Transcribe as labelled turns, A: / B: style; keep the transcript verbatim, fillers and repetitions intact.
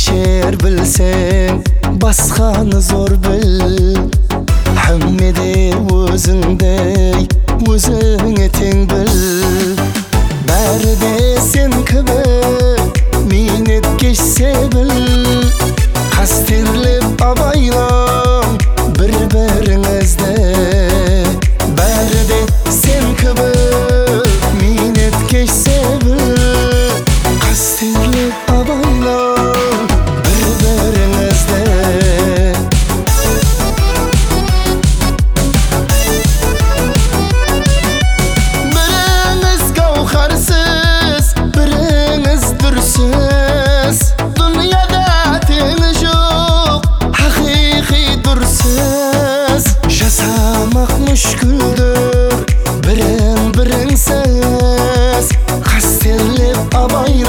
A: кешер білсең, басқаны зор біл. Хаммеде өзіңдей, өзіңе тең біл. Бәрі де сен кібі, минет кешсе біл. Қастерлеп абайлам бір-біріңізді. Бәрі де сен кібі, минет кешсе біл. Қастерлеп абайлам бір-біріңізді. Біріңіз гауһарсыз, біріңіз дүрсіз. Дүнияда теңі жоқ, хақиқи дүрсіз. Жасамақ мүшкілдір, бірін-біріңсіз. Қастерлеп абайлам